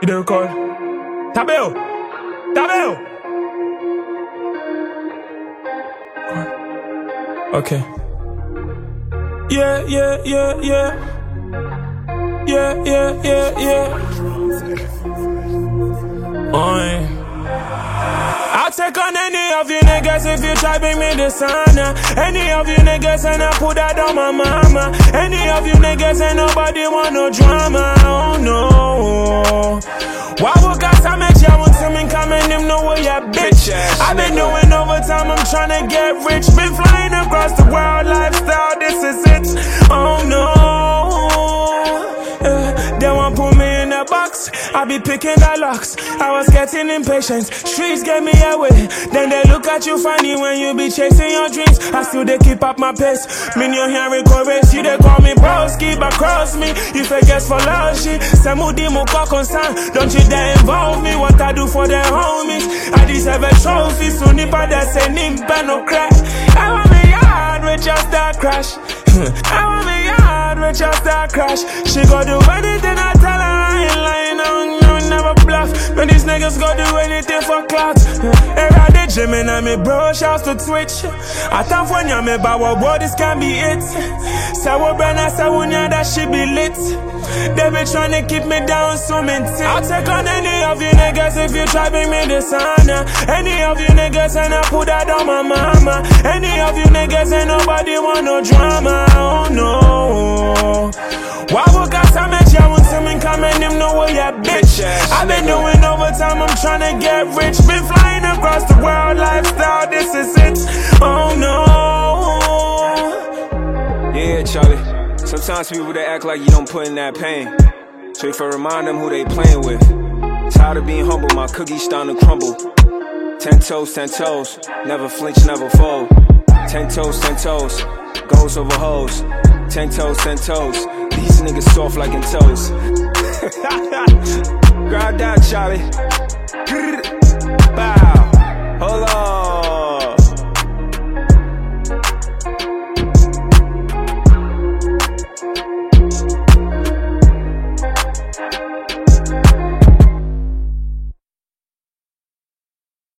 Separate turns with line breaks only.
You dey record? Tabeo! Tabeo! Okay. Yeah. I'll take on any of you niggas if you try bring me this honor. Any of you niggas and I put that on my mama. Any of you niggas and nobody want no drama. Oh no. Why would I make you want to me coming him know where ya bitch? I've been doing overtime, I'm trying to get rich. Been flying across the world, lifestyle, this is it. Oh no. They won't put me in a box, I be picking the locks. I was getting impatient, streets get me away. Then they look at you funny when you be chasing your dreams. I still they keep up my pace. Me you hearing chorus, you they call me broski, but cross me. If I guess for love shit, Samudi Muka concern. Don't you dare involve me, what I do for the homies. I deserve a trophy, so nipa that say nimpa no crack. I want me yard with just that crash. I want me yard with just that crash. She go do anything I tell her, I ain't lying, no, never bluff. But these niggas go do anything for clout. Era the gym and I'm a bro, shouts to Twitch. I thought when you're me, but what this can be it. So what Brenna said when you that she be lit. They be trying to keep me down, so minty. I'll take on any of you niggas if you try bring me this honor. Any of you niggas and I put that on my mama. Any of you niggas and nobody want no drama. Oh no. Why would I make you want to me coming him know where ya bitch? I've been doing overtime, I'm trying to get rich. Been flying across the world, lifestyle, this is it. Oh no.
Yeah, Charlie. Sometimes people they act like you don't put in that pain. So if I remind them who they playing with. Tired of being humble, my cookies starting to crumble. 10 toes, never flinch, never fold. 10 toes, goes over hoes. 10 toes, these niggas soft like in toes. Grab that, Charlie.